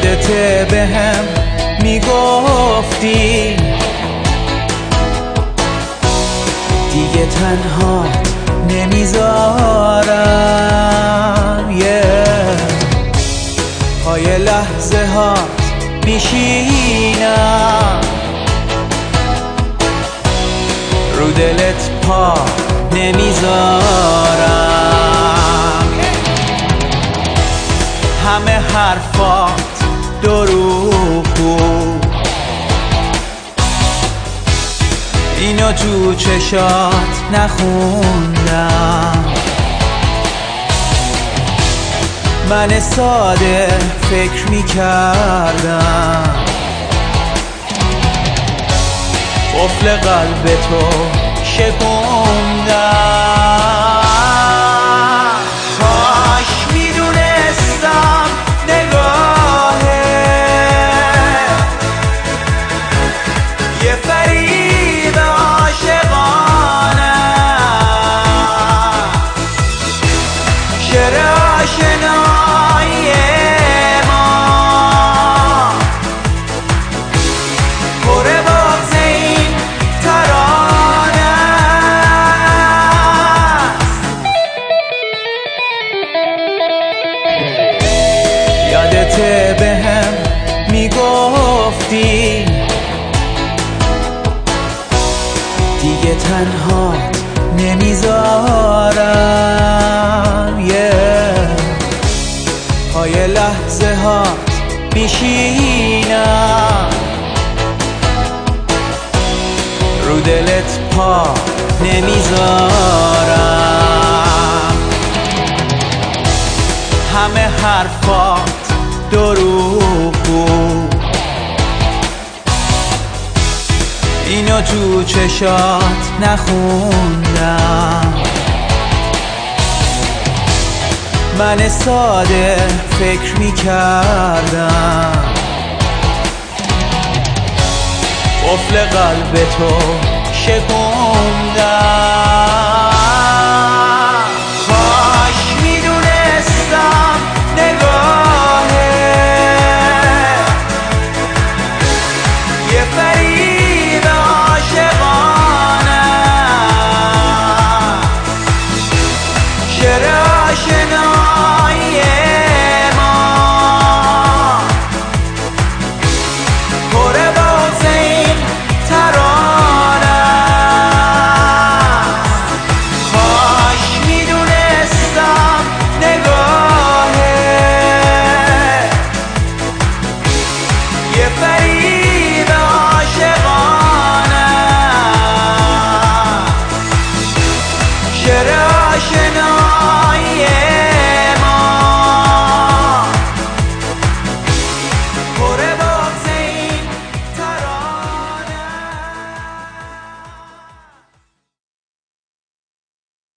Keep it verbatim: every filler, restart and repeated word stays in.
یادته به هم میگفتی دیگه تنها نمیذارم yeah. پای لحظه ها میشینم رو دلت پا نمیذارم همه حرفات دروغ بود اینو تو چشات نخوندم من ساده فکر میکردم قفل قلب تو شکوندم کاش میدونستم نگاهه یه فریب عاشقانه شعر آشنایی ما پر باز این ترانه است. یادته به هم میگفتی دیگه تنها نمیذارم yeah. پای لحظه ها میشینم رو دلت پا نمیذارم همه حرفات دروغ بود اینو تو چشات نخوندم من ساده فکر میکردم قفل قلب تو شکوندم